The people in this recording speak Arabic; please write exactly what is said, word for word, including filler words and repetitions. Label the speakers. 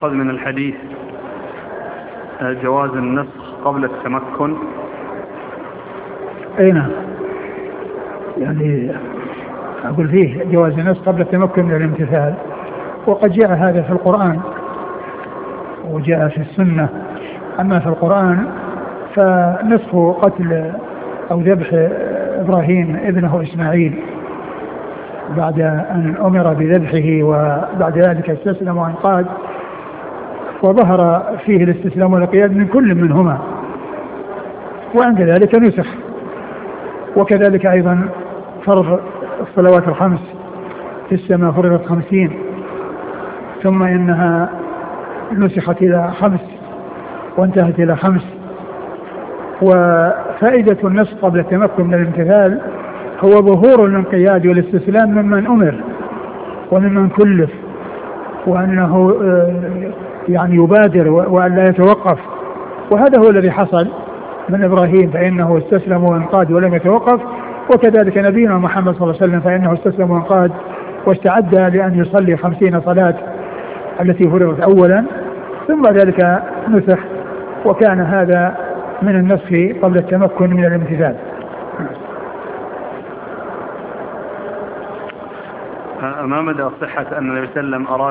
Speaker 1: قد من الحديث جواز النسخ قبل التمكن.
Speaker 2: أي نعم، يعني أقول فيه جواز النسخ قبل التمكن من الامتثال، وقد جاء هذا في القرآن وجاء في السنة. أما في القرآن فنسخ قتل أو ذبح إبراهيم ابنه إسماعيل بعد أن أمر بذبحه وبعد ذلك استسلم وانقاد، وظهر فيه الاستسلام والانقياد من كل منهما، وعند ذلك نسخ. وكذلك أيضا فرض الصلوات الخمس في السماء فرضت خمسين ثم إنها نسخت إلى خمس وانتهت إلى خمس. وفائدة النسخ قبل التمكن من الامتثال هو ظهور الانقياد والاستسلام ممن أمر وممن كلف، وأنه يعني يبادر وأن لا يتوقف. وهذا هو الذي حصل من إبراهيم، فإنه استسلم وانقاد ولم يتوقف. وكذلك نبينا محمد صلى الله عليه وسلم فإنه استسلم وانقاد واستعد لأن يصلي خمسين صلاة التي فرضت أولا ثم ذلك نسخ، وكان هذا من النسخ قبل التمكن من الامتثال.
Speaker 1: ما مدى صحة أن النبي صلى الله عليه وسلم أراد